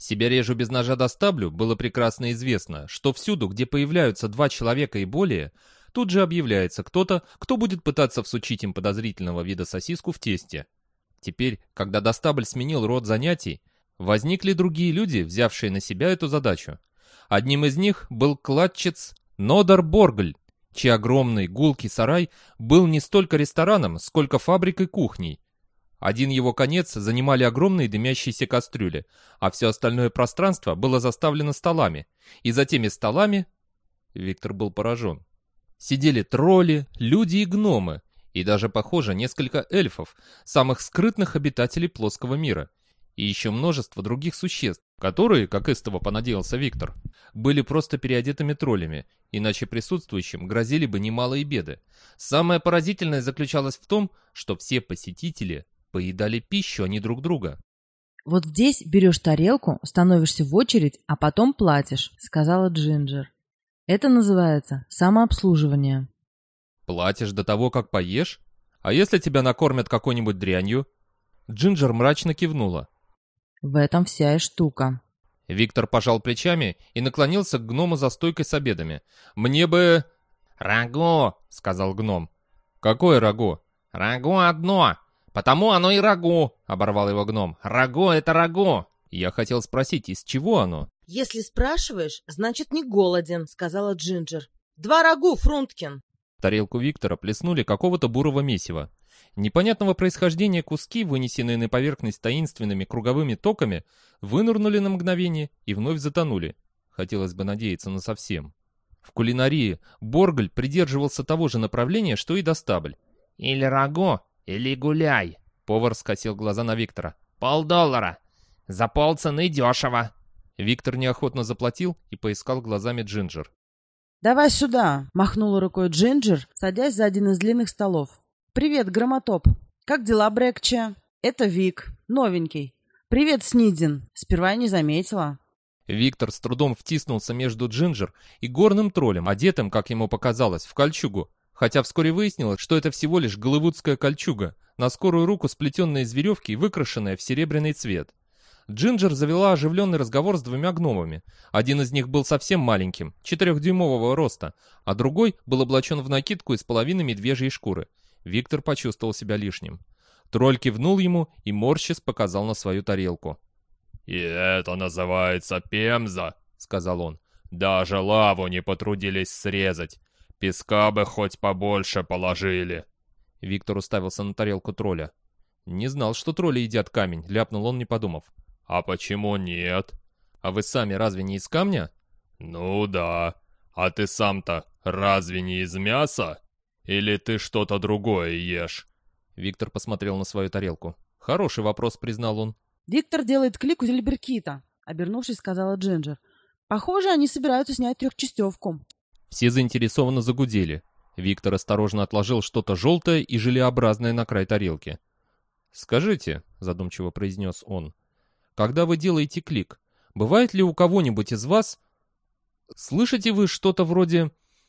«Себя режу без ножа доставлю» было прекрасно известно, что всюду, где появляются два человека и более, тут же объявляется кто-то, кто будет пытаться всучить им подозрительного вида сосиску в тесте. Теперь, когда Достабль сменил род занятий, возникли другие люди, взявшие на себя эту задачу. Одним из них был кладчиц Нодар Боргль, чей огромный гулкий сарай был не столько рестораном, сколько фабрикой-кухней. Один его конец занимали огромные дымящиеся кастрюли, а все остальное пространство было заставлено столами. И за теми столами... Виктор был поражен. Сидели тролли, люди и гномы, и даже, похоже, несколько эльфов, самых скрытных обитателей плоского мира, и еще множество других существ, которые, как истово понадеялся Виктор, были просто переодетыми троллями, иначе присутствующим грозили бы немалые беды. Самое поразительное заключалось в том, что все посетители поедали пищу, а не друг друга. «Вот здесь берешь тарелку, становишься в очередь, а потом платишь», — сказала Джинджер. «Это называется самообслуживание». «Платишь до того, как поешь? А если тебя накормят какой-нибудь дрянью?» Джинджер мрачно кивнула. «В этом вся и штука». Виктор пожал плечами и наклонился к гному за стойкой с обедами. «Мне бы...» «Рагу», — сказал гном. «Какое рагу?» «Рагу одно, потому оно и рагу», — оборвал его гном. «Рагу — это рагу». Я хотел спросить, из чего оно? «Если спрашиваешь, значит не голоден», — сказала Джинджер. «Два рагу, Фрунткин». В тарелку Виктора плеснули какого-то бурого месива. Непонятного происхождения куски, вынесенные на поверхность таинственными круговыми токами, вынырнули на мгновение и вновь затонули. Хотелось бы надеяться на совсем. В кулинарии Боргль придерживался того же направления, что и Достабль. «Или рагу, или гуляй», — повар скосил глаза на Виктора. $5. За полцены дешево». Виктор неохотно заплатил и поискал глазами Джинджер. «Давай сюда!» — махнула рукой Джинджер, садясь за один из длинных столов. «Привет, Громотоп! Как дела, Брэкча? Это Вик, новенький. Привет, Снидин. Сперва я не заметила». Виктор с трудом втиснулся между Джинджер и горным троллем, одетым, как ему показалось, в кольчугу, хотя вскоре выяснилось, что это всего лишь голливудская кольчуга, на скорую руку сплетенная из веревки и выкрашенная в серебряный цвет. Джинджер завела оживленный разговор с двумя гномами. Один из них был совсем маленьким, 4-дюймового роста, а другой был облачен в накидку из половины медвежьей шкуры. Виктор почувствовал себя лишним. Тролль кивнул ему и морщись показал на свою тарелку. «И это называется пемза», — сказал он. «Даже лаву не потрудились срезать. Песка бы хоть побольше положили». Виктор уставился на тарелку тролля. «Не знал, что тролли едят камень», — ляпнул он, не подумав. «А почему нет?» «А вы сами разве не из камня?» «Ну да. А ты сам-то разве не из мяса? Или ты что-то другое ешь?» Виктор посмотрел на свою тарелку. «Хороший вопрос», — признал он. «Виктор делает клик у Зельберкита», — обернувшись, сказала Джинджер. «Похоже, они собираются снять трехчастевку». Все заинтересованно загудели. Виктор осторожно отложил что-то желтое и желеобразное на край тарелки. «Скажите», — задумчиво произнес он, — «когда вы делаете клик, бывает ли у кого-нибудь из вас... Слышите вы что-то вроде...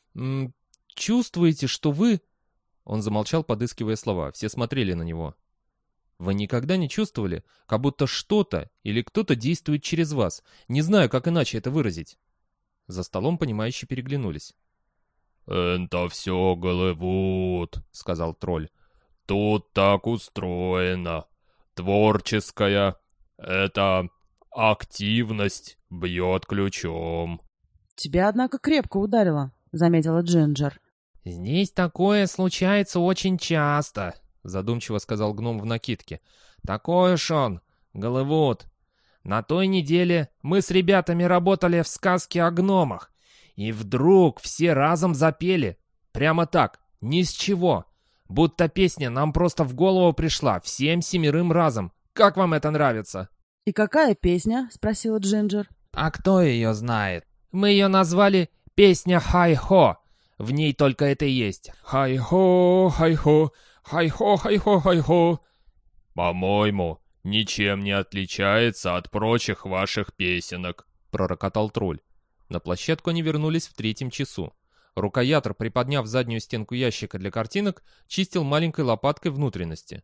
чувствуете, что вы...» Он замолчал, подыскивая слова. Все смотрели на него. «Вы никогда не чувствовали, как будто что-то или кто-то действует через вас? Не знаю, как иначе это выразить». За столом понимающие переглянулись. «Это все Голливуд», — сказал тролль. «Тут так устроено. Творческая, это активность бьет ключом». «Тебя, однако, крепко ударило», — заметила Джинджер. «Здесь такое случается очень часто», — задумчиво сказал гном в накидке. «Такой уж он, Голливуд. На той неделе мы с ребятами работали в сказке о гномах, и вдруг все разом запели. Прямо так, ни с чего. Будто песня нам просто в голову пришла, всем 7 разом. Как вам это нравится?» «И какая песня?» — спросила Джинджер. «А кто ее знает? Мы ее назвали «Песня Хай-Хо». В ней только это и есть. Хай-хо, хай-хо, хай-хо, хай-хо, хай-хо. «По-моему, ничем не отличается от прочих ваших песенок», — пророкотал тролль. На площадку они вернулись в 3 часу. Рукоятр, приподняв заднюю стенку ящика для картинок, чистил маленькой лопаткой внутренности.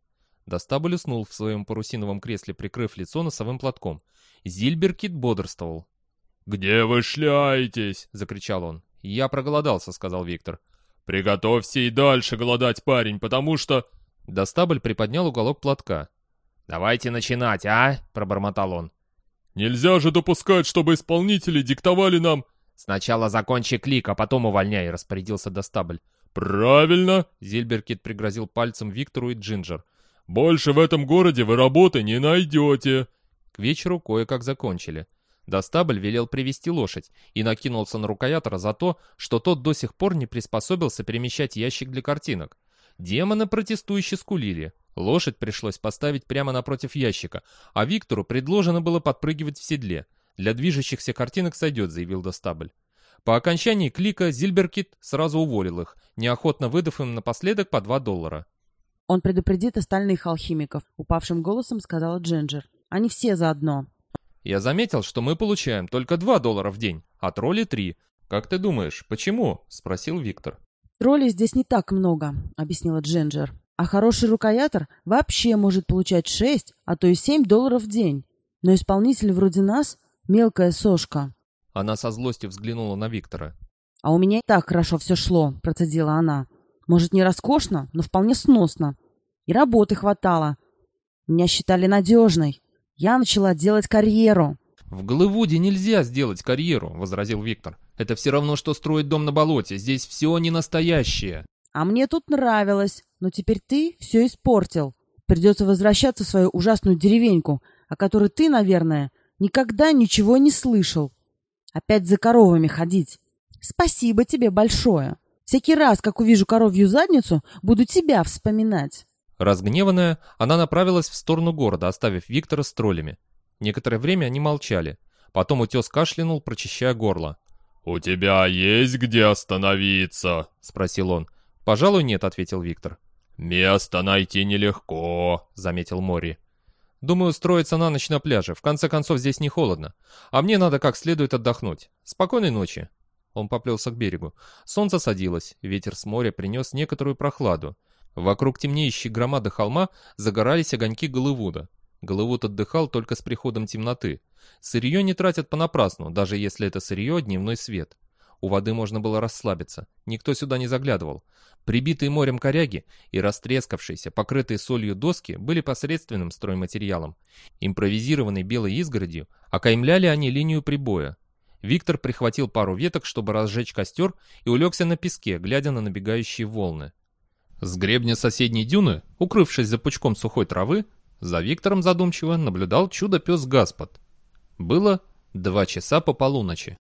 Достабль уснул в своем парусиновом кресле, прикрыв лицо носовым платком. Зильберкит бодрствовал. «Где вы шляетесь?» — закричал он. «Я проголодался», — сказал Виктор. «Приготовься и дальше голодать, парень, потому что...» Достабль приподнял уголок платка. «Давайте начинать, а?» — пробормотал он. «Нельзя же допускать, чтобы исполнители диктовали нам...» «Сначала закончи клик, а потом увольняй», — распорядился Достабль. «Правильно!» — Зильберкит пригрозил пальцем Виктору и Джинджер. «Больше в этом городе вы работы не найдете!» К вечеру кое-как закончили. Достабль велел привести лошадь и накинулся на рукоятора за то, что тот до сих пор не приспособился перемещать ящик для картинок. Демоны протестующе скулили. Лошадь пришлось поставить прямо напротив ящика, а Виктору предложено было подпрыгивать в седле. «Для движущихся картинок сойдет», — заявил Достабль. По окончании клика Зильберкит сразу уволил их, неохотно выдав им напоследок по $2. Он предупредит остальных алхимиков, упавшим голосом сказала Джинджер. Они все заодно. «Я заметил, что мы получаем только $2 в день, а тролли 3. Как ты думаешь, почему?» — спросил Виктор. Троллей здесь не так много, объяснила Джинджер. А хороший рукоятор вообще может получать 6, а то и $7 в день. Но исполнитель вроде нас — мелкая сошка. Она со злостью взглянула на Виктора. «А у меня и так хорошо все шло», — процедила она. «Может, не роскошно, но вполне сносно. И работы хватало. Меня считали надежной. Я начала делать карьеру». «В Голливуде нельзя сделать карьеру», — возразил Виктор. «Это все равно, что строить дом на болоте. Здесь все не настоящее». «А мне тут нравилось, но теперь ты все испортил. Придется возвращаться в свою ужасную деревеньку, о которой ты, наверное, никогда ничего не слышал. Опять за коровами ходить. Спасибо тебе большое. Всякий раз, как увижу коровью задницу, буду тебя вспоминать». Разгневанная, она направилась в сторону города, оставив Виктора с троллями. Некоторое время они молчали. Потом утес кашлянул, прочищая горло. «У тебя есть где остановиться?» — спросил он. «Пожалуй, нет», — ответил Виктор. «Место найти нелегко», — заметил Мори. «Думаю, устроиться на ночь на пляже. В конце концов, здесь не холодно. А мне надо как следует отдохнуть. Спокойной ночи». Он поплелся к берегу. Солнце садилось, ветер с моря принес некоторую прохладу. Вокруг темнеющей громады холма загорались огоньки Голливуда. Голливуд отдыхал только с приходом темноты. Сырье не тратят понапрасну, даже если это сырье — дневной свет. У воды можно было расслабиться, никто сюда не заглядывал. Прибитые морем коряги и растрескавшиеся, покрытые солью доски были посредственным стройматериалом. Импровизированной белой изгородью окаймляли они линию прибоя. Виктор прихватил пару веток, чтобы разжечь костер, и улегся на песке, глядя на набегающие волны. С гребня соседней дюны, укрывшись за пучком сухой травы, за Виктором задумчиво наблюдал чудо-пес Гаспод. Было 2 часа по полуночи.